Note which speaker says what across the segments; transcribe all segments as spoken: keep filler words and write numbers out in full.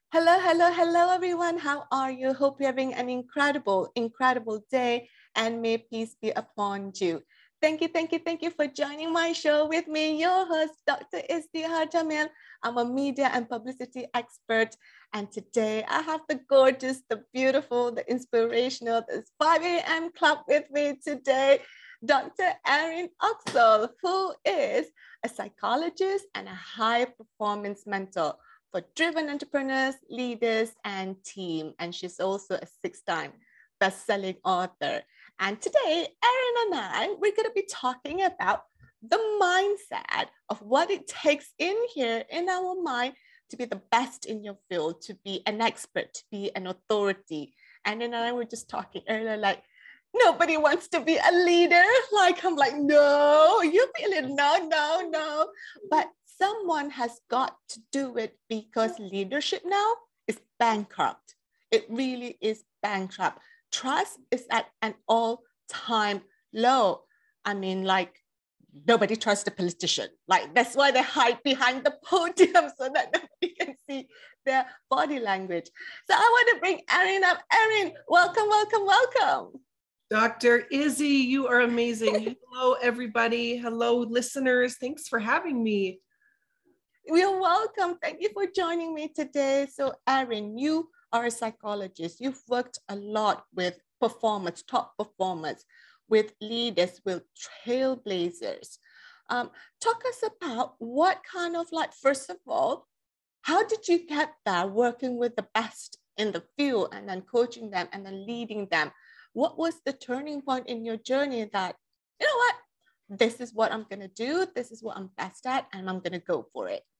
Speaker 1: Hello, hello, hello, everyone. How are you? Hope you're having an incredible, incredible day, and may peace be upon you. Thank you, thank you, thank you for joining my show with me, your host, Doctor Istihar Jamil. I'm a media and publicity expert, and today I have the gorgeous, the beautiful, the inspirational, the five a m club with me today, Doctor Erin Oxall, who is a psychologist and a high performance mentor for driven entrepreneurs, leaders, and team. And she's also a six-time best-selling author. And today, Erin and I, we're going to be talking about the mindset of what it takes in here in our mind to be the best in your field, to be an expert, to be an authority. And then I were just talking earlier, like, nobody wants to be a leader. Like, I'm like, no, you feel it, no, no, no. But someone has got to do it because leadership now is bankrupt. It really is bankrupt. Trust is at an all-time low. I mean, like, nobody trusts the politician. Like, that's why they hide behind the podium so that nobody can see their body language. So I want to bring Erin up. Erin, welcome, welcome, welcome.
Speaker 2: Doctor Izzy, you are amazing. Hello, everybody. Hello, listeners. Thanks for having me.
Speaker 1: You're welcome. Thank you for joining me today. So, Erin, you are a psychologist. You've worked a lot with performers, top performers, with leaders, with trailblazers. Um, talk us about what kind of, like, first of all, how did you get there working with the best in the field and then coaching them and then leading them? What was the turning point in your journey that, you know what, this is what I'm going to do, this is what I'm best at, and I'm going to go for it?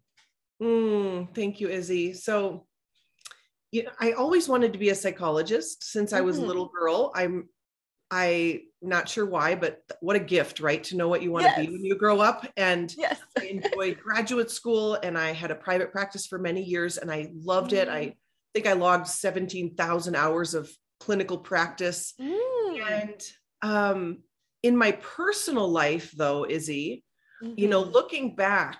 Speaker 2: Mm, thank you, Izzy. So, you know, I always wanted to be a psychologist since I was mm-hmm. a little girl. I'm, I not sure why, but what a gift, right? To know what you want yes. to be when you grow up. And yes. I enjoyed graduate school, and I had a private practice for many years, and I loved mm. it. I think I logged seventeen thousand hours of clinical practice. Mm. And um, in my personal life, though, Izzy, mm-hmm. you know, looking back,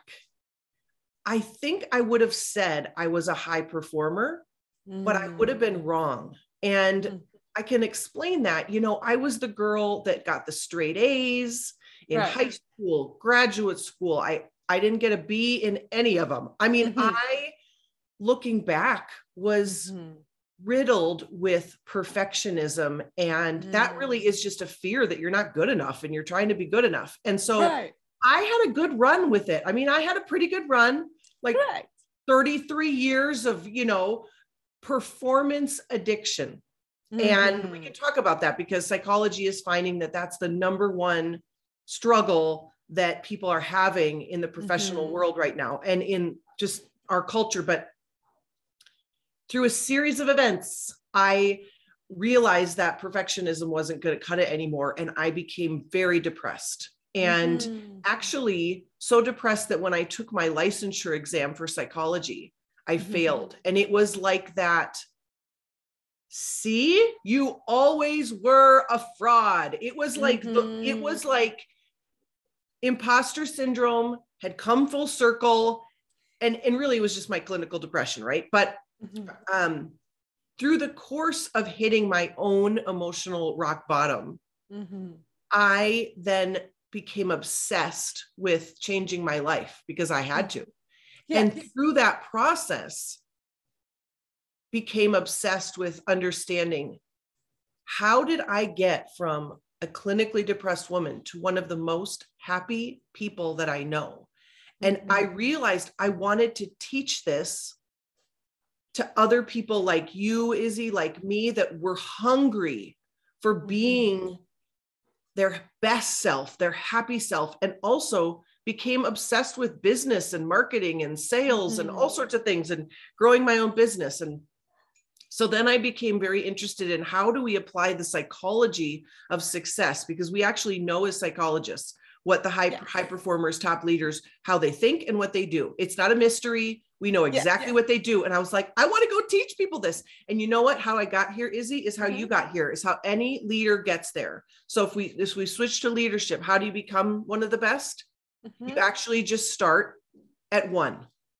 Speaker 2: I think I would have said I was a high performer, mm. but I would have been wrong. And mm. I can explain that. You know, I was the girl that got the straight A's in right. high school, graduate school. I, I didn't get a B in any of them. I mean, mm-hmm. I, looking back, was mm-hmm. riddled with perfectionism. And mm. that really is just a fear that you're not good enough and you're trying to be good enough. And so right. I had a good run with it. I mean, I had a pretty good run. Like right. thirty-three years of, you know, performance addiction. Mm-hmm. And we can talk about that because psychology is finding that that's the number one struggle that people are having in the professional mm-hmm. world right now and in just our culture. But through a series of events, I realized that perfectionism wasn't going to cut it anymore. And I became very depressed. And mm-hmm. actually so depressed that when I took my licensure exam for psychology, I mm-hmm. failed. And it was like that, see, you always were a fraud. It was like, mm-hmm. the, it was like imposter syndrome had come full circle. And, and really it was just my clinical depression, right? But mm-hmm. um, through the course of hitting my own emotional rock bottom, mm-hmm. I then became obsessed with changing my life because I had to. Yes. And through that process, became obsessed with understanding, how did I get from a clinically depressed woman to one of the most happy people that I know? And mm-hmm. I realized I wanted to teach this to other people like you, Izzy, like me, that were hungry for being mm-hmm. their best self, their happy self, and also became obsessed with business and marketing and sales mm-hmm. and all sorts of things and growing my own business. And so then I became very interested in how do we apply the psychology of success? Because we actually know as psychologists what the high, yes. high performers, top leaders, how they think and what they do. It's not a mystery. We know exactly yes, yes. what they do. And I was like, I want to go teach people this. And you know what? How I got here, Izzy, is how mm-hmm. you got here, is how any leader gets there. So if we, if we switch to leadership, how do you become one of the best? Mm-hmm. You actually just start at one.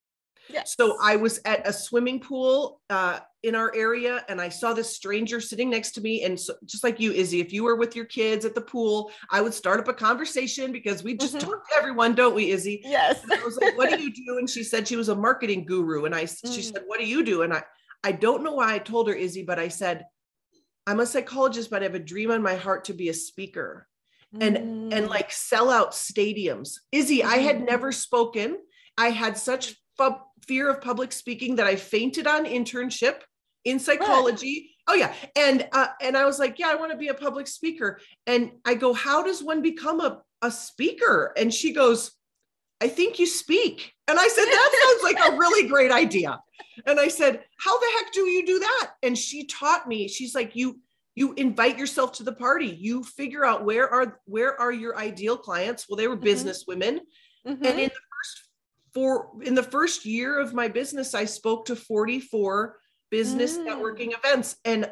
Speaker 1: Yes.
Speaker 2: So I was at a swimming pool uh, in our area, and I saw this stranger sitting next to me. And so, just like you, Izzy, if you were with your kids at the pool, I would start up a conversation because we just mm-hmm. talk to everyone, don't we, Izzy?
Speaker 1: Yes.
Speaker 2: And I was like, what do you do? And she said she was a marketing guru. And I, mm. she said, what do you do? And I, I don't know why I told her, Izzy, but I said, I'm a psychologist, but I have a dream on my heart to be a speaker and, mm. and like sell out stadiums. Izzy, mm. I had never spoken. I had such fu- fear of public speaking that I fainted on internship in psychology. Right. Oh yeah. And, uh, and I was like, yeah, I want to be a public speaker. And I go, how does one become a, a speaker? And she goes, I think you speak. And I said, that sounds like a really great idea. And I said, how the heck do you do that? And she taught me, she's like, you, you invite yourself to the party. You figure out where are, where are your ideal clients? Well, they were mm-hmm. business women. Mm-hmm. And in the first four, in the first year of my business, I spoke to forty-four business mm. networking events. And,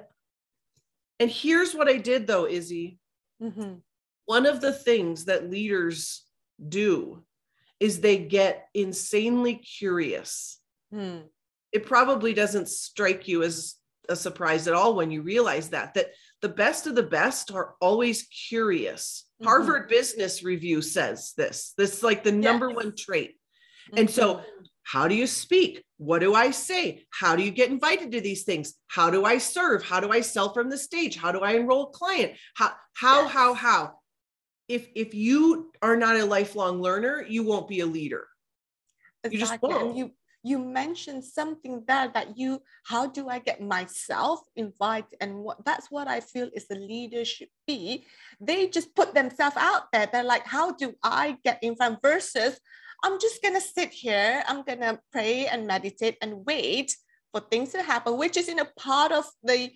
Speaker 2: and here's what I did though, Izzy. Mm-hmm. One of the things that leaders do is they get insanely curious. Hmm. It probably doesn't strike you as a surprise at all when you realize that, that the best of the best are always curious. Mm-hmm. Harvard Business Review says this, this is like the number yes. one trait. Mm-hmm. And so how do you speak? What do I say? How do you get invited to these things? How do I serve? How do I sell from the stage? How do I enroll a client? How, how, yes. how, how? If, if you are not a lifelong learner, you won't be a leader.
Speaker 1: Exactly. You just won't. And you, you mentioned something there that you, how do I get myself invited? And what, that's what I feel is the leader should be. They just put themselves out there. They're like, how do I get in front versus I'm just going to sit here. I'm going to pray and meditate and wait for things to happen, which is in a part of the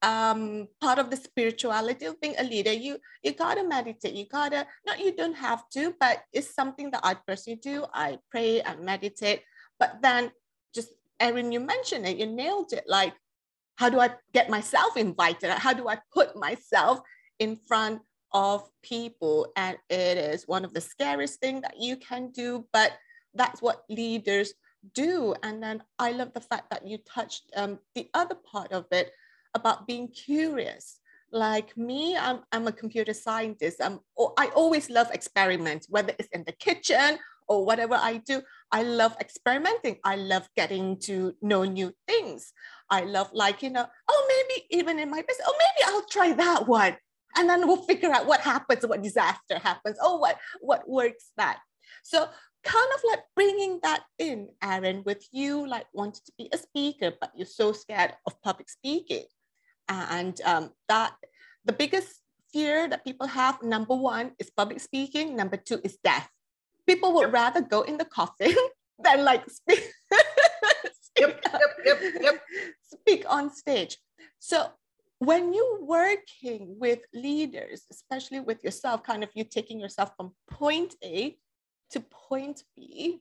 Speaker 1: Um, part of the spirituality of being a leader. You you gotta meditate. You gotta, no, you don't have to, but it's something that I personally do. I pray and meditate. But then just, Erin, you mentioned it, you nailed it. Like, how do I get myself invited? How do I put myself in front of people? And it is one of the scariest things that you can do, but that's what leaders do. And then I love the fact that you touched um, the other part of it, about being curious. Like me, I'm, I'm a computer scientist. I'm, I always love experiments, whether it's in the kitchen or whatever I do. I love experimenting. I love getting to know new things. I love, like, you know, oh, maybe even in my business, oh, maybe I'll try that one. And then we'll figure out what happens, what disaster happens. Oh, what, what works that. So kind of like bringing that in, Erin, with you, like wanting to be a speaker, but you're so scared of public speaking. And um, that the biggest fear that people have, number one, is public speaking. Number two is death. People would rather go in the coffin than like speak, speak, yep, yep, yep, yep. speak on stage. So when you're working with leaders, especially with yourself, kind of you taking yourself from point A to point B,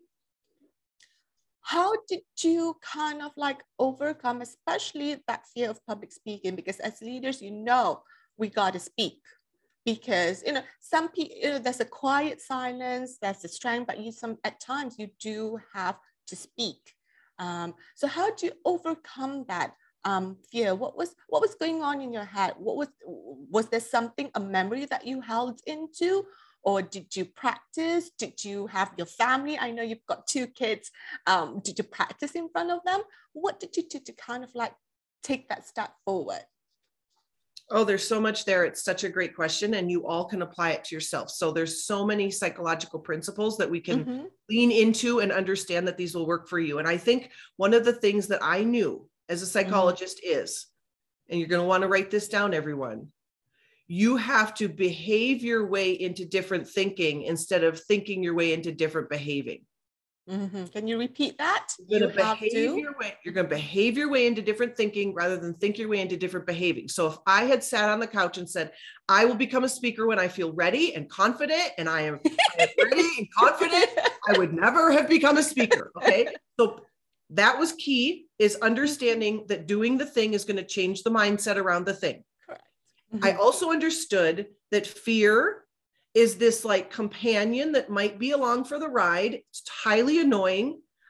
Speaker 1: how did you kind of like overcome, especially that fear of public speaking? Because as leaders, you know, we got to speak because, you know, some people, you know, there's a quiet silence, there's a strength, but you some, at times you do have to speak. Um, so how do you overcome that um, fear? What was, what was going on in your head? What was, was there something, a memory that you held into? Or did you practice? Did you have your family? I know you've got two kids. Um, did you practice in front of them? What did you do to kind of like take that step forward?
Speaker 2: Oh, there's so much there. It's such a great question, and you all can apply it to yourself. So there's so many psychological principles that we can mm-hmm. lean into and understand that these will work for you. And I think one of the things that I knew as a psychologist mm-hmm. is, and you're going to want to write this down, everyone, you have to behave your way into different thinking instead of thinking your way into different behaving.
Speaker 1: Mm-hmm. Can you repeat that?
Speaker 2: You're going to behave your way. You're going to behave your way into different thinking rather than think your way into different behaving. So if I had sat on the couch and said, I will become a speaker when I feel ready and confident, and I am, I am ready and confident, I would never have become a speaker. Okay. So that was key, is understanding that doing the thing is going to change the mindset around the thing. Mm-hmm. I also understood that fear is this like companion that might be along for the ride. It's highly annoying.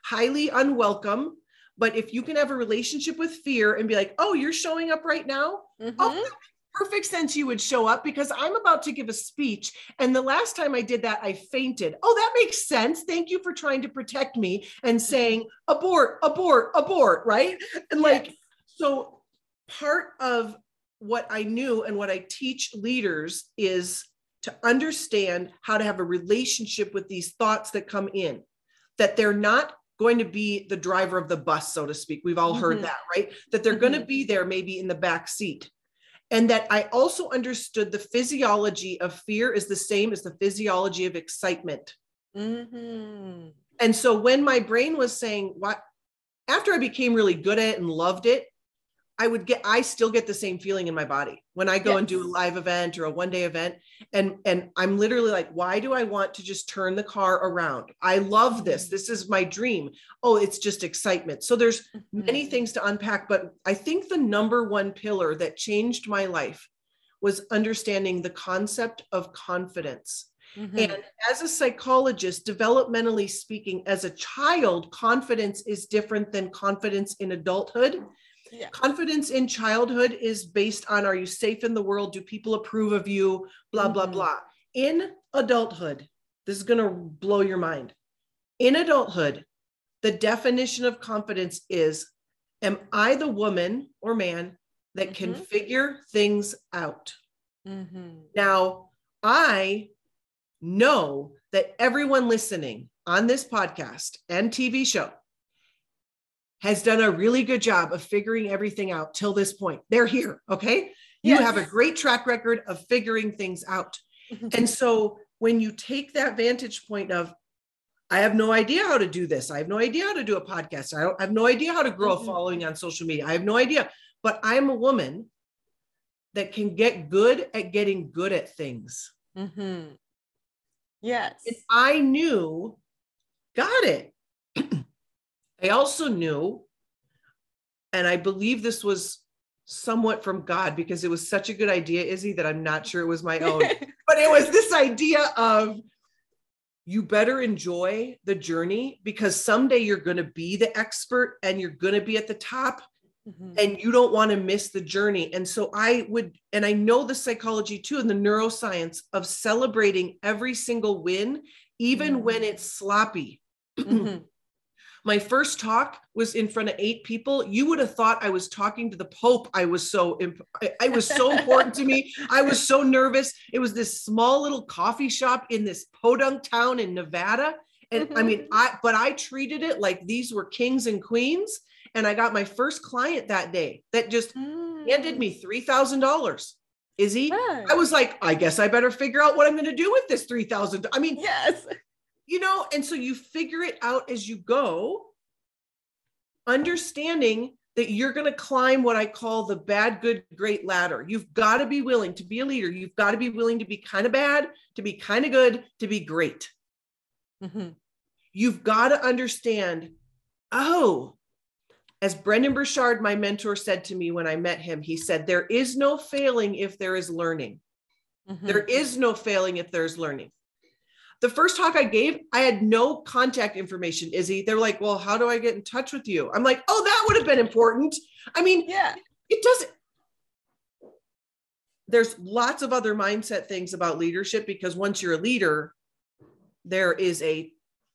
Speaker 2: highly unwelcome. But if you can have a relationship with fear and be like, oh, you're showing up right now. Mm-hmm. Oh, that makes perfect sense. You would show up because I'm about to give a speech. And the last time I did that, I fainted. Oh, that makes sense. Thank you for trying to protect me and saying abort, abort, abort. Right. And like, yes. So part of what I knew and what I teach leaders is to understand how to have a relationship with these thoughts that come in, that they're not going to be the driver of the bus, so to speak. We've all heard mm-hmm. that, right? That they're mm-hmm. going to be there maybe in the back seat. And that I also understood the physiology of fear is the same as the physiology of excitement. Mm-hmm. And so when my brain was saying, what, after I became really good at it and loved it, I would get, I still get the same feeling in my body when I go yes. and do a live event or a one day event. And, and I'm literally like, why do I want to just turn the car around? I love this. This is my dream. Oh, it's just excitement. So there's mm-hmm. many things to unpack, but I think the number one pillar that changed my life was understanding the concept of confidence. Mm-hmm. And as a psychologist, developmentally speaking, as a child, confidence is different than confidence in adulthood. Yeah. Confidence in childhood is based on, are you safe in the world? Do people approve of you? Blah, mm-hmm. blah, blah. In adulthood, this is going to blow your mind. In adulthood, the definition of confidence is, am I the woman or man that mm-hmm. can figure things out? Mm-hmm. Now, I know that everyone listening on this podcast and T V show has done a really good job of figuring everything out till this point. They're here, okay? You yes. have a great track record of figuring things out. And so when you take that vantage point of, I have no idea how to do this. I have no idea how to do a podcast. I, don't, I have no idea how to grow mm-hmm. a following on social media. I have no idea, but I'm a woman that can get good at getting good at things.
Speaker 1: Mm-hmm. Yes.
Speaker 2: And I knew, got it. I also knew, and I believe this was somewhat from God because it was such a good idea, Izzy, that I'm not sure it was my own, but it was this idea of you better enjoy the journey because someday you're going to be the expert and you're going to be at the top mm-hmm. and you don't want to miss the journey. And so I would, and I know the psychology too, and the neuroscience of celebrating every single win, even mm-hmm. when it's sloppy. Mm-hmm. My first talk was in front of eight people. You would have thought I was talking to the Pope. I was so, imp- I was so important to me. I was so nervous. It was this small little coffee shop in this podunk town in Nevada. And mm-hmm. I mean, I, but I treated it like these were kings and queens. And I got my first client that day that just mm. handed me three thousand dollars. Izzy, right. I was like, I guess I better figure out what I'm going to do with this three thousand dollars. I mean,
Speaker 1: yes.
Speaker 2: You know, and so you figure it out as you go, understanding that you're going to climb what I call the bad, good, great ladder. You've got to be willing to be a leader. You've got to be willing to be kind of bad, to be kind of good, to be great. Mm-hmm. You've got to understand, oh, as Brendon Burchard, my mentor, said to me when I met him, he said, there is no failing if there is learning. Mm-hmm. There is no failing if there's learning. The first talk I gave, I had no contact information, Izzy. They're like, well, how do I get in touch with you? I'm like, oh, that would have been important. I mean,
Speaker 1: yeah,
Speaker 2: it doesn't. There's lots of other mindset things about leadership because once you're a leader, there is a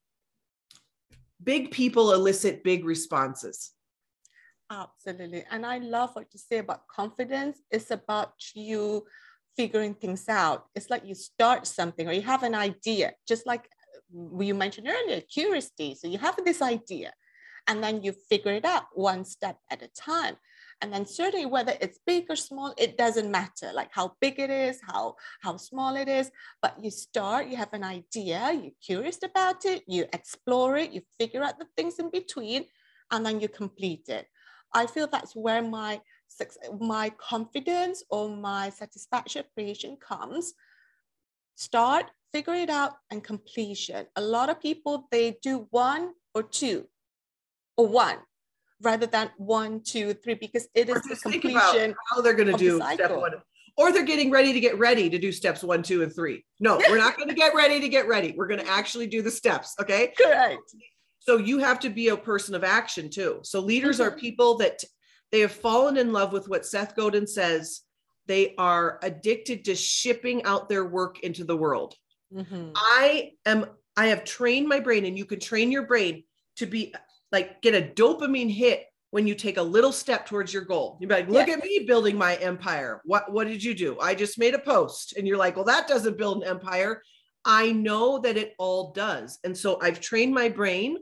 Speaker 2: big people elicit big responses.
Speaker 1: Absolutely. And I love what you say about confidence. It's about you figuring things out. It's like you start something or you have an idea, just like you mentioned earlier, curiosity. So you have this idea and then you figure it out one step at a time. And then certainly whether it's big or small, it doesn't matter, like how big it is, how, how small it is, but you start, you have an idea, you're curious about it, you explore it, you figure out the things in between, and then you complete it. I feel that's where my my confidence or my satisfaction appreciation comes. Start, figure it out, and completion. A lot of people, they do one or two or one rather than one, two, three, because it is the completion.
Speaker 2: How they're going to do step one. Or they're getting ready to get ready to do steps one, two, and three. No, we're not going to get ready to get ready. We're going to actually do the steps. Okay.
Speaker 1: Correct.
Speaker 2: So you have to be a person of action too. So leaders
Speaker 1: mm-hmm.
Speaker 2: are people that they have fallen in love with what Seth Godin says. They are addicted to shipping out their work into the world. Mm-hmm. I am, I have trained my brain, and you can train your brain to be like, get a dopamine hit when you take a little step towards your goal. You're like, look yeah. at me building my empire. What, what did you do? I just made a post. And you're like, well, that doesn't build an empire. I know that it all does. And so I've trained my brain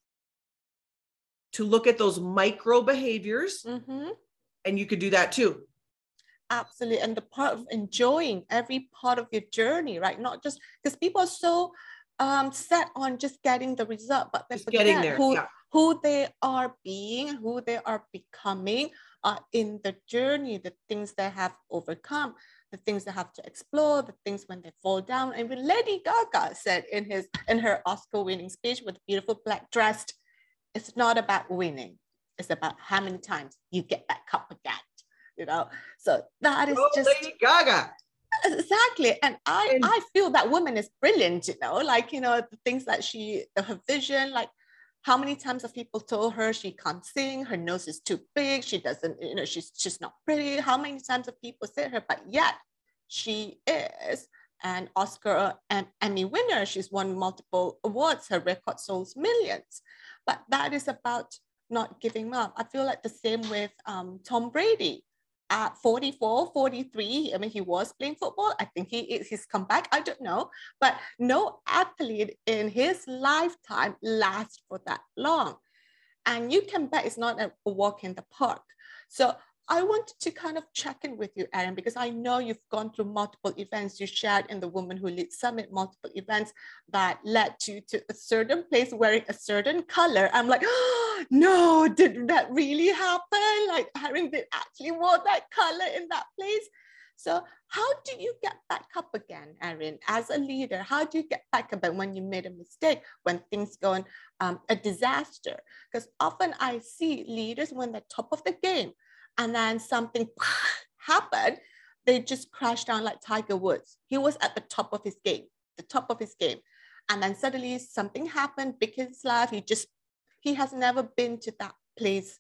Speaker 2: to look at those micro behaviors. Mm-hmm. And you could do that too.
Speaker 1: Absolutely. And the part of enjoying every part of your journey, right? Not just because people are so um, set on just getting the result, but they
Speaker 2: just
Speaker 1: forget
Speaker 2: getting there.
Speaker 1: who,
Speaker 2: Yeah.
Speaker 1: who they are being, who they are becoming uh, in the journey, the things they have overcome, the things they have to explore, the things when they fall down. And when Lady Gaga said in his in her Oscar-winning speech with a beautiful black dress, it's not about winning. It's about how many times you get back up again. You know, so that is
Speaker 2: oh,
Speaker 1: just
Speaker 2: Lady Gaga.
Speaker 1: Exactly. And I,
Speaker 2: and,
Speaker 1: I feel that woman is brilliant, you know, like, you know, the things that she, her vision, like how many times have people told her she can't sing, her nose is too big, she doesn't, you know, she's just not pretty. How many times have people said her, but yet she is an Oscar and Emmy winner. She's won multiple awards. Her record sold millions. But that is about not giving up. I feel like the same with um, Tom Brady. At forty-four, forty-three, I mean, he was playing football. I think he is his comeback. I don't know. But no athlete in his lifetime lasts for that long. And you can bet it's not a walk in the park. So I wanted to kind of check in with you, Aaron, because I know you've gone through multiple events. You shared in the Women Who Lead Summit, multiple events that led you to a certain place wearing a certain color. I'm like, oh, no, did that really happen? Like Aaron did actually wore that color in that place. So how do you get back up again, Aaron, as a leader? How do you get back up when you made a mistake, when things go on um, a disaster? Because often I see leaders when they're top of the game, and then something happened, they just crashed down like Tiger Woods. He was at the top of his game, the top of his game. And then suddenly something happened, big in his life. He just, he has never been to that place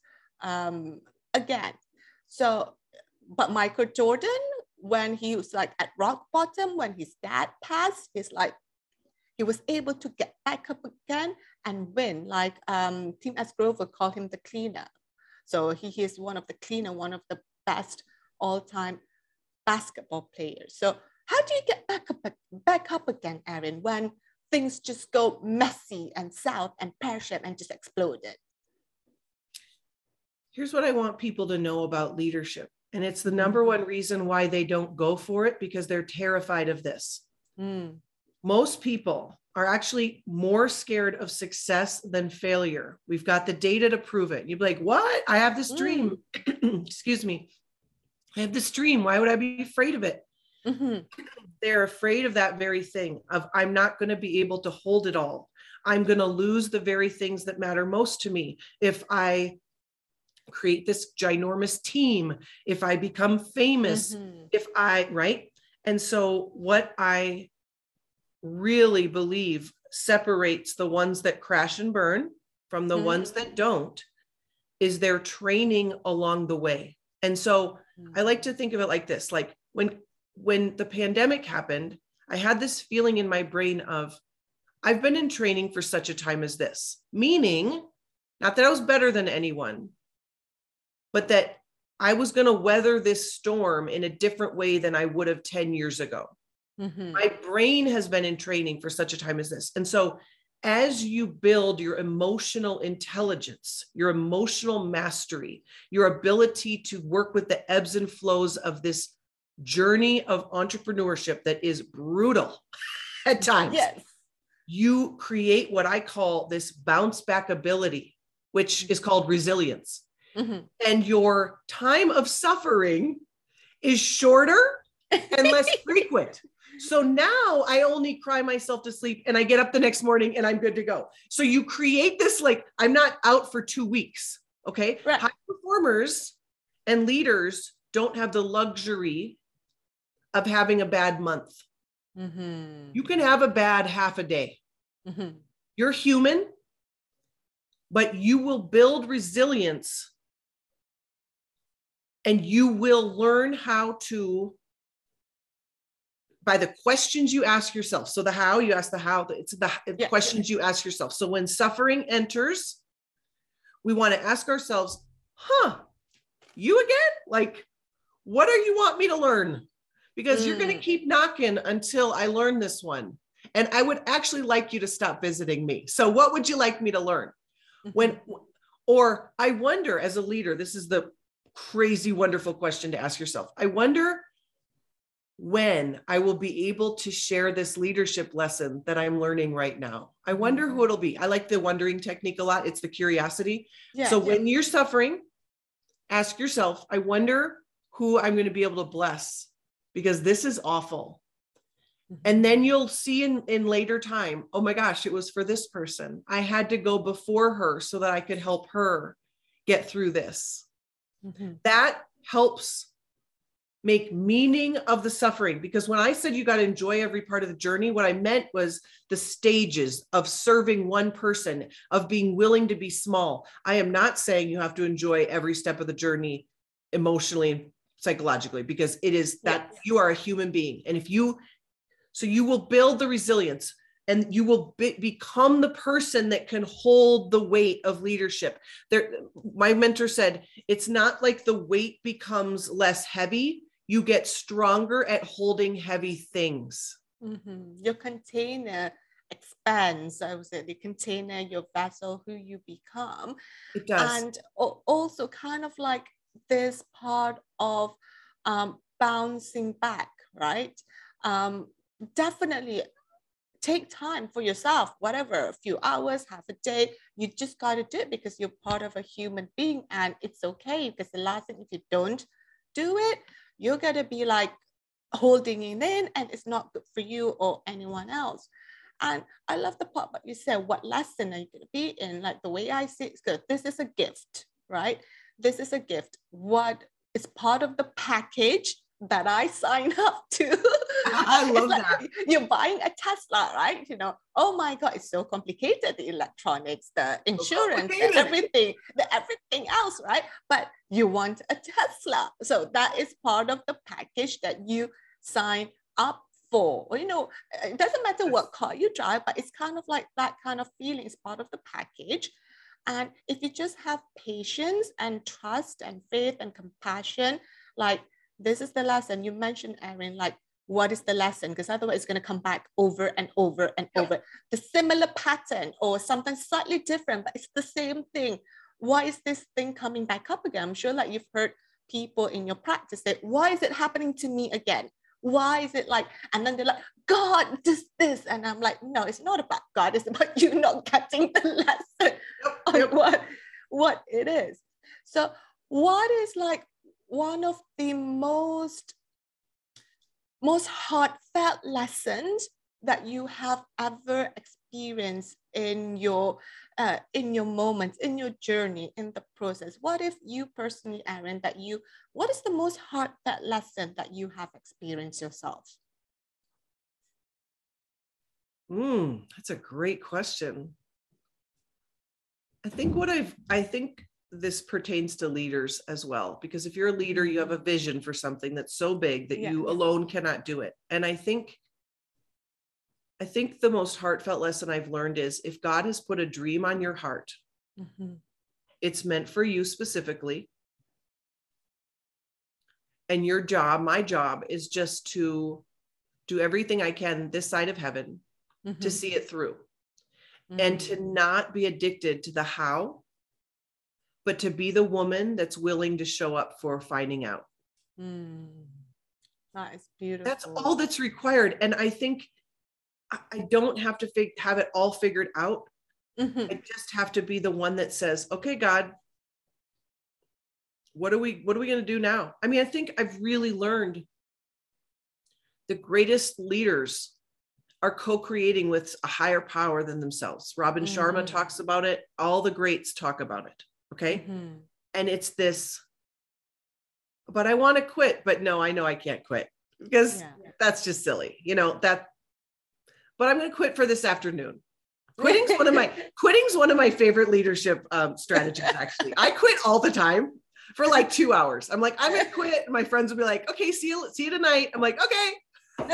Speaker 1: um, again. So, but Michael Jordan, when he was like at rock bottom, when his dad passed, he's like, he was able to get back up again and win. Like um, Tim S. Grover called him the cleaner. So he is one of the cleaner, one of the best all-time basketball players. So how do you get back up, back up again, Aaron, when things just go messy and south and pear-shaped and just exploded?
Speaker 2: Here's what I want people to know about leadership. And it's the number one reason why they don't go for it, because they're terrified of this. Mm. Most people are actually more scared of success than failure. We've got the data to prove it. You'd be like, what? I have this dream. Mm. Excuse me. I have this dream. Why would I be afraid of it? Mm-hmm. They're afraid of that very thing of, I'm not going to be able to hold it all. I'm going to lose the very things that matter most to me. If I create this ginormous team, if I become famous, mm-hmm. if I, right? And so what I really believe separates the ones that crash and burn from the mm-hmm. ones that don't is their training along the way. And so mm-hmm. I like to think of it like this, like when, when the pandemic happened, I had this feeling in my brain of, I've been in training for such a time as this, meaning not that I was better than anyone, but that I was going to weather this storm in a different way than I would have ten years ago. Mm-hmm. My brain has been in training for such a time as this. And so as you build your emotional intelligence, your emotional mastery, your ability to work with the ebbs and flows of this journey of entrepreneurship that is brutal at times, yes. you create what I call this bounce back ability, which mm-hmm. is called resilience. Mm-hmm. And your time of suffering is shorter and less frequent. So now I only cry myself to sleep and I get up the next morning and I'm good to go. So you create this, like, I'm not out for two weeks. Okay. Right. High performers and leaders don't have the luxury of having a bad month. Mm-hmm. You can have a bad half a day. Mm-hmm. You're human. but you will build resilience and you will learn how to, by the questions you ask yourself. So the how, you ask the how, it's the yeah. questions you ask yourself. So when suffering enters, we want to ask ourselves, huh, you again? Like, what do you want me to learn? Because mm. you're going to keep knocking until I learn this one. And I would actually like you to stop visiting me. So what would you like me to learn? Mm-hmm. When, or I wonder as a leader, this is the crazy, wonderful question to ask yourself. I wonder when I will be able to share this leadership lesson that I'm learning right now. I wonder who it'll be. I like the wondering technique a lot. It's the curiosity. Yeah, so yeah. when you're suffering, ask yourself, I wonder who I'm going to be able to bless, because this is awful. Mm-hmm. And then you'll see in, in later time, oh my gosh, it was for this person. I had to go before her so that I could help her get through this. Mm-hmm. That helps make meaning of the suffering. Because when I said you got to enjoy every part of the journey, what I meant was the stages of serving one person, of being willing to be small. I am not saying you have to enjoy every step of the journey emotionally and psychologically, because it is that yes. you are a human being. And if you, so you will build the resilience and you will be, become the person that can hold the weight of leadership. There, my mentor said, it's not like the weight becomes less heavy. You get stronger at holding heavy things.
Speaker 1: Mm-hmm. Your container expands. I would say the container, your vessel, who you become.
Speaker 2: It does.
Speaker 1: And also kind of like this part of um, bouncing back, right? Um, definitely take time for yourself, whatever, a few hours, half a day. You just got to do it because you're part of a human being, and it's okay. Because the last thing, if you don't do it, you're going to be like holding it in, and it's not good for you or anyone else. And I love the part that you said, what lesson are you going to be in? Like the way I see it is good. This is a gift, right? This is a gift. What is part of the package that I sign up to?
Speaker 2: I love
Speaker 1: like
Speaker 2: that.
Speaker 1: You're buying a Tesla, right? You know, oh my God, it's so complicated, the electronics, the insurance, so the everything, the everything else, right? But you want a Tesla. So that is part of the package that you sign up for. Or, you know, it doesn't matter what car you drive, but it's kind of like that kind of feeling is part of the package. And if you just have patience and trust and faith and compassion, like this is the lesson. You mentioned, Erin, like, what is the lesson? Because otherwise it's going to come back over and over and yep. over. The similar pattern or something slightly different, but it's the same thing. Why is this thing coming back up again? I'm sure like you've heard people in your practice say, why is it happening to me again? Why is it like, and then they're like, God, this, this. And I'm like, no, it's not about God. It's about you not getting the lesson yep. on yep. what, what it is. So what is like one of the most most heartfelt lessons that you have ever experienced in your uh, in your moments, in your journey, in the process? What if you personally, Erin, that you, what is the most heartfelt lesson that you have experienced yourself?
Speaker 2: Mm, that's a great question. I think what I've, I think this pertains to leaders as well, because if you're a leader, you have a vision for something that's so big that yeah. you alone cannot do it. And I think, I think the most heartfelt lesson I've learned is if God has put a dream on your heart, mm-hmm. it's meant for you specifically. And your job, my job is just to do everything I can this side of heaven mm-hmm. to see it through mm-hmm. and to not be addicted to the how, but to be the woman that's willing to show up for finding out.
Speaker 1: Mm, that is beautiful.
Speaker 2: That's all that's required. And I think I don't have to fig- have it all figured out. Mm-hmm. I just have to be the one that says, okay, God, what are we, what are we going to do now? I mean, I think I've really learned the greatest leaders are co-creating with a higher power than themselves. Robin mm-hmm. Sharma talks about it. All the greats talk about it. Okay. Mm-hmm. And it's this, but I want to quit, but no, I know I can't quit because yeah. that's just silly, you know, that, but I'm going to quit for this afternoon. Quitting's one of my quitting's one of my favorite leadership um, strategies. Actually, I quit all the time for like two hours. I'm like, I'm gonna quit. And my friends will be like, okay, see you, see you tonight. I'm like, okay.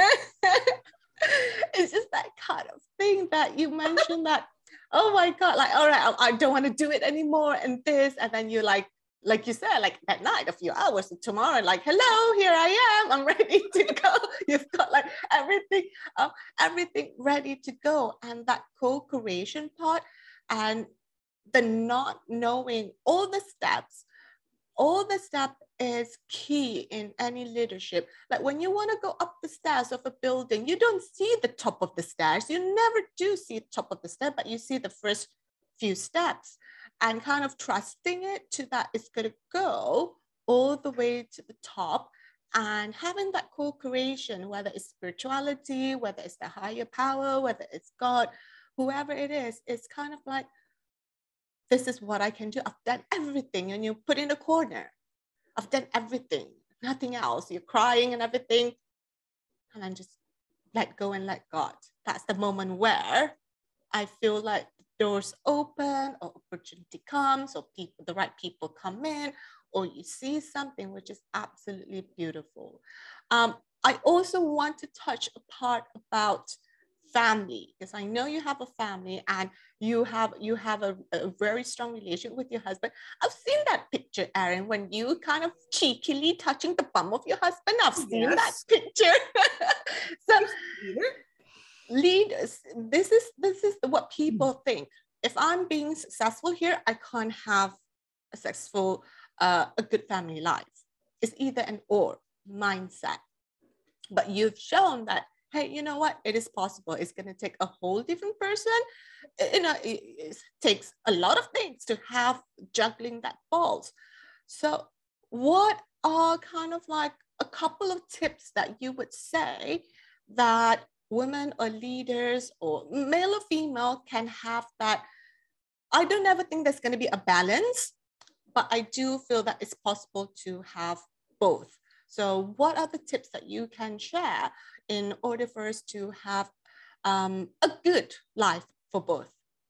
Speaker 1: It's just that kind of thing that you mentioned that, oh my God, like, all right, I, I don't want to do it anymore. And this, and then you like, like you said, like at night, a few hours tomorrow, like, hello, here I am. I'm ready to go. You've got like everything, uh, everything ready to go. And that co-creation part and the not knowing all the steps, all the steps is key in any leadership. Like when you want to go up the stairs of a building, you don't see the top of the stairs. You never do see the top of the step, but you see the first few steps and kind of trusting it to that it's going to go all the way to the top and having that co-creation, whether it's spirituality, whether it's the higher power, whether it's God, whoever it is, it's kind of like, this is what I can do. I've done everything. And you put in a corner. I've done everything, nothing else. You're crying and everything. And then just let go and let God. That's the moment where I feel like the doors open or opportunity comes or people, the right people come in or you see something which is absolutely beautiful. Um, I also want to touch a part about family, because I know you have a family and you have you have a, a very strong relationship with your husband. I've seen that picture, Erin, when you kind of cheekily touching the bum of your husband. I've seen yes. that picture. So leaders, this is this is what people think. If I'm being successful here, I can't have a successful, uh, a good family life. It's either an or mindset. But you've shown that, hey, you know what? It is possible. It's going to take a whole different person. You know, it, it takes a lot of things to have juggling that balls. So what are kind of like a couple of tips that you would say that women or leaders or male or female can have that? I don't ever think there's going to be a balance, but I do feel that it's possible to have both. So what are the tips that you can share in order for us to have um, a good life for both?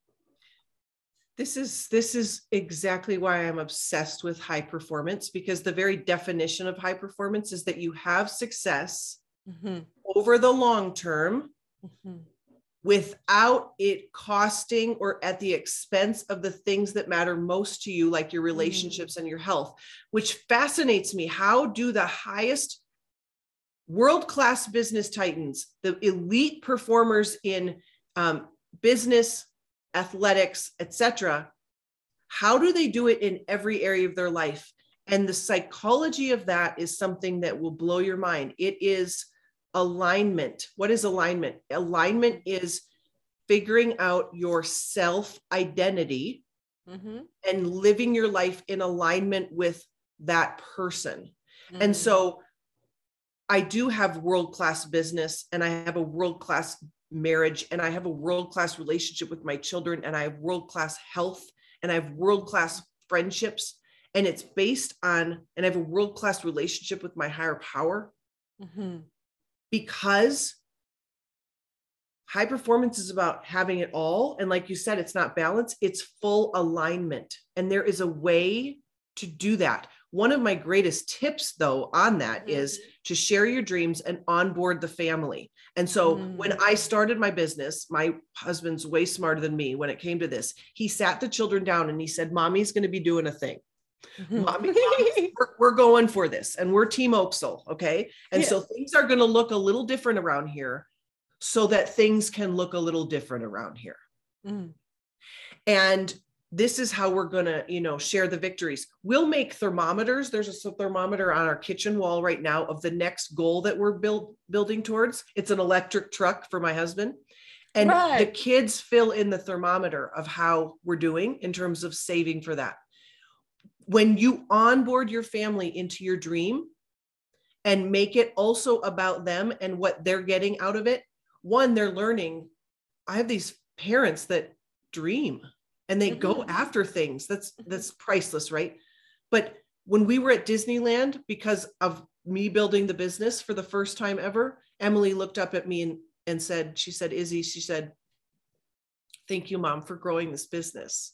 Speaker 2: This is, this is exactly why I'm obsessed with high performance, because the very definition of high performance is that you have success mm-hmm. over the long term mm-hmm. without it costing or at the expense of the things that matter most to you, like your relationships mm. and your health, which fascinates me. How do the highest world-class business titans, the elite performers in um, business, athletics, et cetera, how do they do it in every area of their life? And the psychology of that is something that will blow your mind. It is alignment. What is alignment? Alignment is figuring out your self-identity mm-hmm. and living your life in alignment with that person. Mm-hmm. And so I do have world-class business and I have a world-class marriage and I have a world-class relationship with my children and I have world-class health and I have world-class friendships, and it's based on, and I have a world-class relationship with my higher power mm-hmm. because high performance is about having it all. And like you said, it's not balance, it's full alignment. And there is a way to do that. One of my greatest tips though on that mm-hmm. is to share your dreams and onboard the family. And so mm-hmm. when I started my business, my husband's way smarter than me when it came to this. He sat the children down and he said, Mommy's going to be doing a thing. Mm-hmm. Mommy, Mommy we're, we're going for this. And we're Team Oaksel. Okay. And yeah. so things are going to look a little different around here so that things can look a little different around here. Mm. And this is how we're going to, you know, share the victories. We'll make thermometers. There's a thermometer on our kitchen wall right now of the next goal that we're build, building towards. It's an electric truck for my husband. And right. the kids fill in the thermometer of how we're doing in terms of saving for that. When you onboard your family into your dream and make it also about them and what they're getting out of it, one, they're learning. I have these parents that dream and they mm-hmm. go after things. That's, that's priceless, right? But when we were at Disneyland, because of me building the business for the first time ever, Emily looked up at me and, and said, she said, Izzy, she said, thank you, Mom, for growing this business.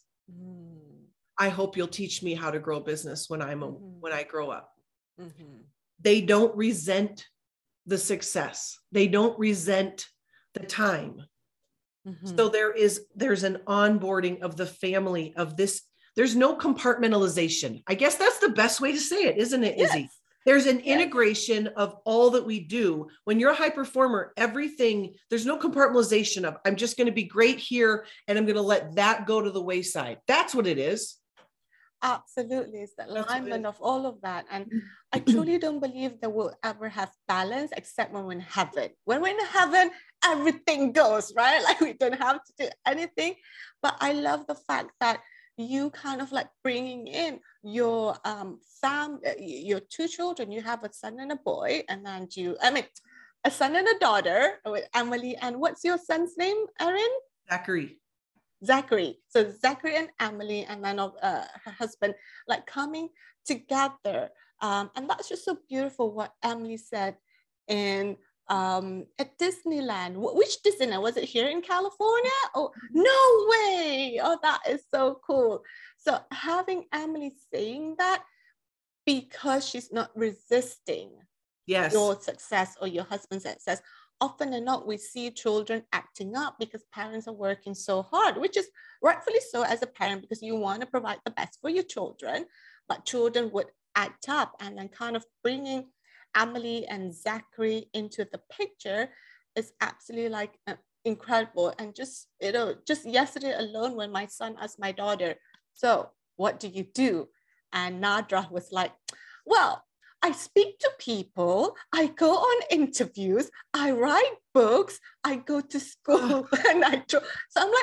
Speaker 2: Mm. I hope you'll teach me how to grow a business when I'm a, mm-hmm. when I grow up. Mm-hmm. They don't resent the success. They don't resent the time. Mm-hmm. So there is, there's an onboarding of the family of this. There's no compartmentalization. I guess that's the best way to say it, isn't it, Izzy? Yes. There's an yes. integration of all that we do. When you're a high performer, everything, there's no compartmentalization of, I'm just going to be great here and I'm going to let that go to the wayside. That's what it is.
Speaker 1: Absolutely. It's the alignment of all of that. And I truly don't believe that we'll ever have balance except when we're in heaven. When we're in heaven, everything goes, right? Like we don't have to do anything. But I love the fact that you kind of like bringing in your um fam, your two children. You have a son and a boy, and then you, I mean, a son and a daughter with Emily. And what's your son's name, Erin?
Speaker 2: Zachary.
Speaker 1: Zachary. So Zachary and Emily, and then uh, her husband, like coming together. Um, and that's just so beautiful what Emily said in um, at Disneyland. Which Disneyland? Was it here in California? Oh, no way. Oh, that is so cool. So having Emily saying that because she's not resisting
Speaker 2: yes.
Speaker 1: your success or your husband's success. Often than not, we see children acting up because parents are working so hard, which is rightfully so as a parent, because you want to provide the best for your children, but children would act up. And then kind of bringing Emily and Zachary into the picture is absolutely like uh, incredible. And just, you know, just yesterday alone, when my son asked my daughter, so what do you do? And Nadra was like, well, I speak to people, I go on interviews, I write books, I go to school, and I draw. So I'm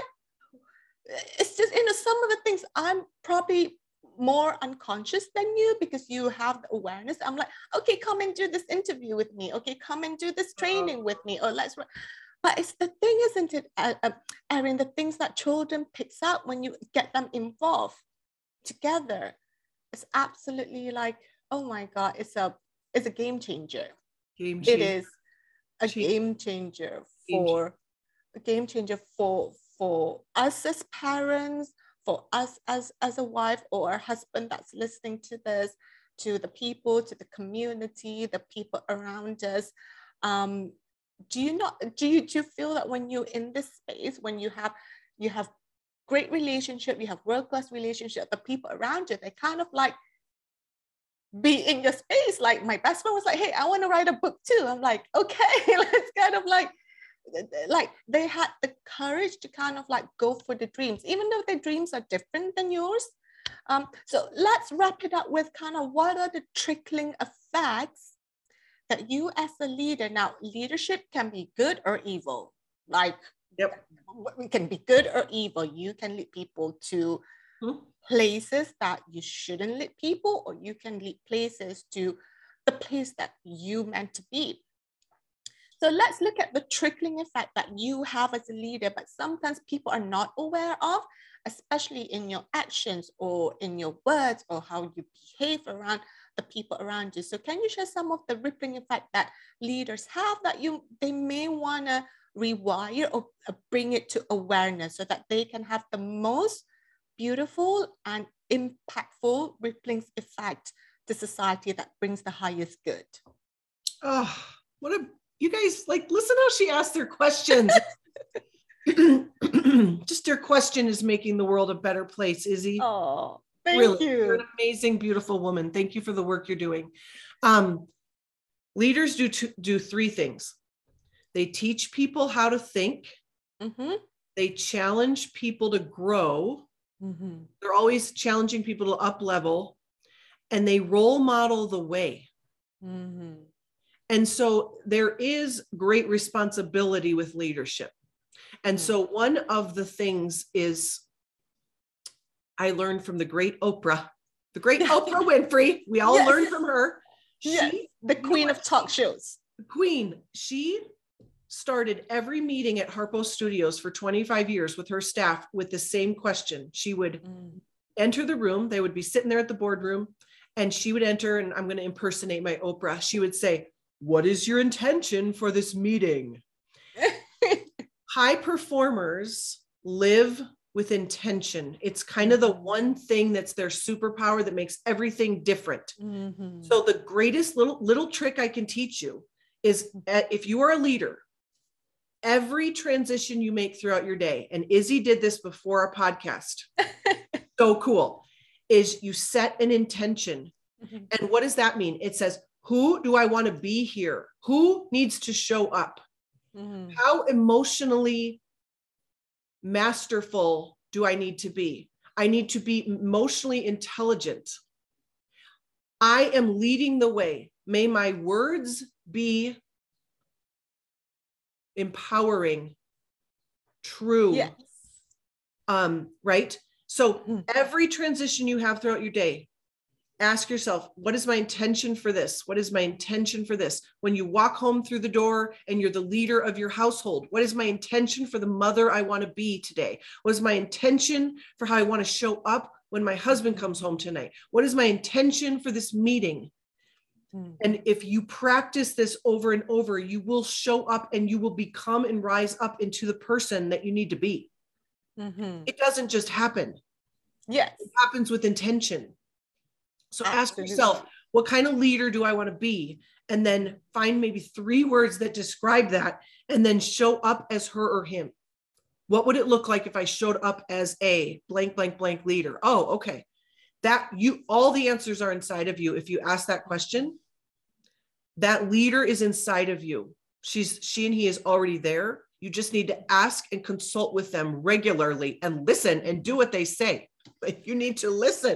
Speaker 1: like, it's just, you know, some of the things I'm probably more unconscious than you because you have the awareness. I'm like, okay, come and do this interview with me. Okay, come and do this training with me. Or let's, but it's the thing, isn't it, uh, uh, Erin, the things that children picks up when you get them involved together. It's absolutely like, oh my God, it's a it's a game changer.
Speaker 2: Game changer.
Speaker 1: It is a Change. game changer for game. a game changer for for us as parents, for us as as a wife or a husband that's listening to this, to the people, to the community, the people around us. Um, do you not do you do you feel that when you're in this space, when you have you have great relationship, you have world-class relationship, the people around you, they kind of like be in your space? Like my best friend was like, hey, I want to write a book too. I'm like, okay, let's kind of like, like they had the courage to kind of like go for the dreams, even though their dreams are different than yours. Um, so let's wrap it up with kind of what are the trickling effects that you as a leader, now leadership can be good or evil. Like,
Speaker 2: yep,
Speaker 1: it can be good or evil. You can lead people to hmm. places that you shouldn't lead people, or you can lead places to the place that you meant to be. So let's look at the trickling effect that you have as a leader, but sometimes people are not aware of, especially in your actions or in your words or how you behave around the people around you. So can you share some of the rippling effect that leaders have that you they may want to rewire or bring it to awareness so that they can have the most beautiful and impactful rippling effect to society that brings the highest good?
Speaker 2: Oh, what a, you guys, like, listen how she asked their questions. Just her question is making the world a better place, Izzy.
Speaker 1: Oh, thank
Speaker 2: really,
Speaker 1: you.
Speaker 2: You're an amazing, beautiful woman. Thank you for the work you're doing. Um, leaders do, two, do three things. They teach people how to think. Mm-hmm. They challenge people to grow. Mm-hmm. They're always challenging people to up level, and they role model the way. Mm-hmm. And so there is great responsibility with leadership. And mm-hmm. so one of the things is I learned from the great Oprah, the great Oprah Winfrey. We all yes. learned from her. She,
Speaker 1: yes. The queen of talk shows.
Speaker 2: The queen. She started every meeting at Harpo Studios for twenty-five years with her staff with the same question. She would mm. enter the room. They would be sitting there at the boardroom, and she would enter, and I'm going to impersonate my Oprah. She would say, "What is your intention for this meeting?" High performers live with intention. It's kind of the one thing that's their superpower that makes everything different. Mm-hmm. So the greatest little, little trick I can teach you is uh, if you are a leader, every transition you make throughout your day, and Izzy did this before our podcast, so cool, is you set an intention. Mm-hmm. And what does that mean? It says, who do I want to be here? Who needs to show up? Mm-hmm. How emotionally masterful do I need to be? I need to be emotionally intelligent. I am leading the way. May my words be empowering, true.
Speaker 1: Yes.
Speaker 2: Um, right? So every transition you have throughout your day, ask yourself, what is my intention for this? What is my intention for this? When you walk home through the door and you're the leader of your household, what is my intention for the mother I want to be today? What is my intention for how I want to show up when my husband comes home tonight? What is my intention for this meeting? Mm. And if you practice this over and over, you will show up and you will become and rise up into the person that you need to be. Mm-hmm. It doesn't just happen.
Speaker 1: Yes.
Speaker 2: It happens with intention. So ask yourself, what kind of leader do I want to be? And then find maybe three words that describe that, and then show up as her or him. What would it look like if I showed up as a blank, blank, blank leader? Oh, okay. That you, all the answers are inside of you. If you ask that question, that leader is inside of you. She's, she and he is already there. You just need to ask and consult with them regularly and listen and do what they say. But you need to listen.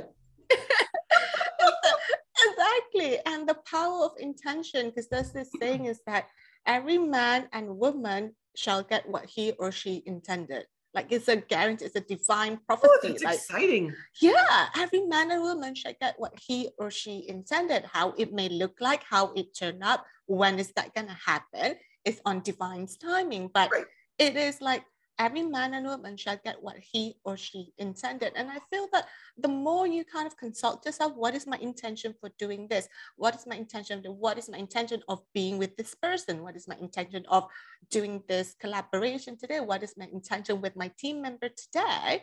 Speaker 1: Exactly. And the power of intention, because there's this saying is that every man and woman shall get what he or she intended. Like it's a guarantee, it's a divine prophecy.
Speaker 2: Oh, that's
Speaker 1: like,
Speaker 2: exciting.
Speaker 1: Yeah, every man and woman shall get what he or she intended. How it may look like, how it turned up, when is that going to happen? It's on divine's timing. But right. It is like every man and woman shall get what he or she intended. And I feel that the more you kind of consult yourself, what is my intention for doing this? What is my intention? What is my intention of being with this person? What is my intention of doing this collaboration today? What is my intention with my team member today?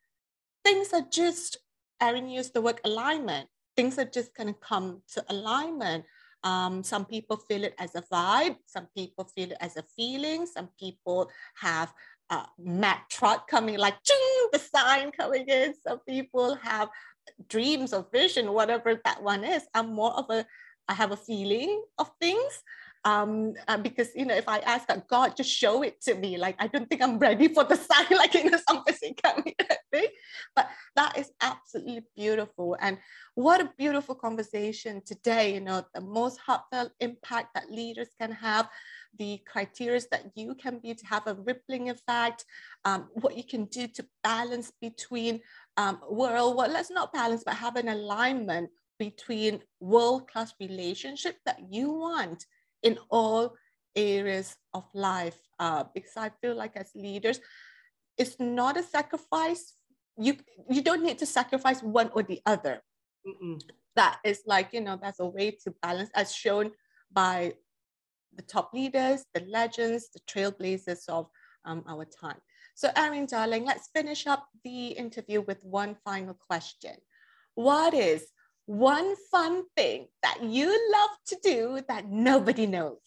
Speaker 1: Things are just, Erin used the word alignment. Things are just going to come to alignment. Um, some people feel it as a vibe. Some people feel it as a feeling. Some people have Uh, mad trot coming, like ching, the sign coming in. Some people have dreams or vision, whatever that one is. I'm more of a, I have a feeling of things. Um, uh, because, you know, if I ask that, God, just show it to me. Like, I don't think I'm ready for the sign, like, you know, something coming at me. But that is absolutely beautiful. And what a beautiful conversation today, you know, the most heartfelt impact that leaders can have, the criteria that you can be to have a rippling effect, um, what you can do to balance between um, world, well, let's not balance, but have an alignment between world-class relationship that you want in all areas of life. Uh, because I feel like as leaders, it's not a sacrifice. You, you don't need to sacrifice one or the other. Mm-mm. That is like, you know, that's a way to balance, as shown by the top leaders, the legends, the trailblazers of um, our time. So Erin, darling, let's finish up the interview with one final question. What is one fun thing that you love to do that nobody knows?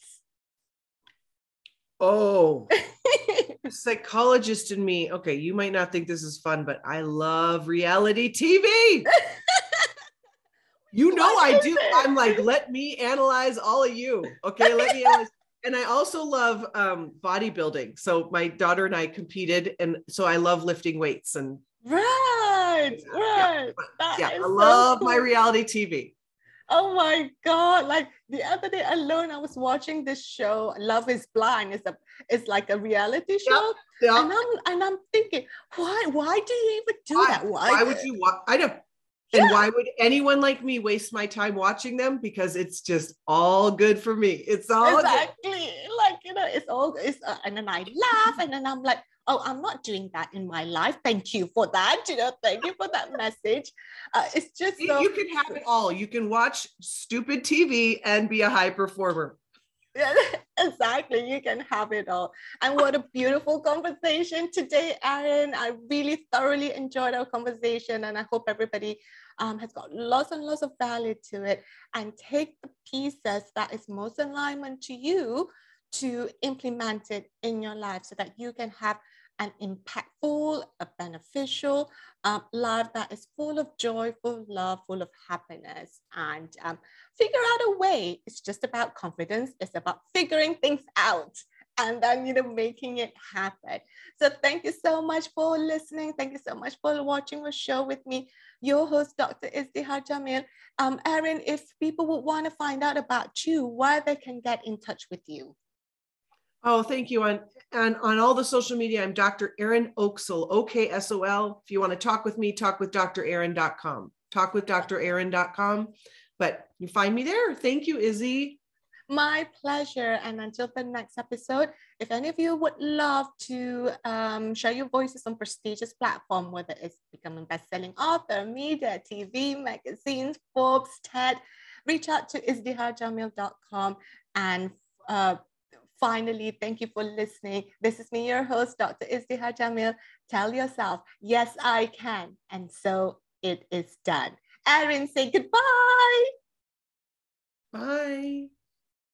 Speaker 2: Oh, psychologist in me. Okay, you might not think this is fun, but I love reality T V. You know what I do. It? I'm like, let me analyze all of you. Okay, let me analyze. And I also love um, bodybuilding. So my daughter and I competed, and so I love lifting weights. And
Speaker 1: right, right.
Speaker 2: Yeah, yeah I so love cool. my reality T V.
Speaker 1: Oh my God! Like the other day alone, I was watching this show. Love is Blind. It's a, it's like a reality show. Yep, yep. And I'm, and I'm thinking, why, why do you even do
Speaker 2: why?
Speaker 1: that? Why?
Speaker 2: Why would you? I don't. And yeah. Why would anyone like me waste my time watching them? Because it's just all good for me. It's all
Speaker 1: exactly
Speaker 2: good.
Speaker 1: Like, you know, it's all, it's, uh, and then I laugh, and then I'm like, oh, I'm not doing that in my life. Thank you for that. You know, thank you for that message. Uh, it's just so-
Speaker 2: you can have it all. You can watch stupid T V and be a high performer.
Speaker 1: Yeah, exactly. You can have it all. And what a beautiful conversation today, Erin. I really thoroughly enjoyed our conversation, and I hope everybody um, has got lots and lots of value to it, and take the pieces that is most in alignment to you to implement it in your life so that you can have an impactful, a beneficial um, life that is full of joy, full of love, full of happiness, and um, figure out a way. It's just about confidence. It's about figuring things out and then, you know, making it happen. So thank you so much for listening. Thank you so much for watching the show with me, your host, Doctor Izdihar Jamil. Um, Erin, if people would want to find out about you, where they can get in touch with you.
Speaker 2: Oh, thank you. And, and on all the social media, I'm Doctor Erin Oksol, O K S O L. If you want to talk with me, talk with D R erin dot com. talk with D R erin dot com. But you find me there. Thank you, Izzy.
Speaker 1: My pleasure. And until the next episode, if any of you would love to um, share your voices on prestigious platform, whether it's becoming best-selling author, media, T V, magazines, Forbes, TED, reach out to izdihar jamil dot com. And uh, finally, thank you for listening. This is me, your host, Doctor Izdihar Jamil. Tell yourself, yes, I can. And so it is done. Erin, say goodbye.
Speaker 2: Bye.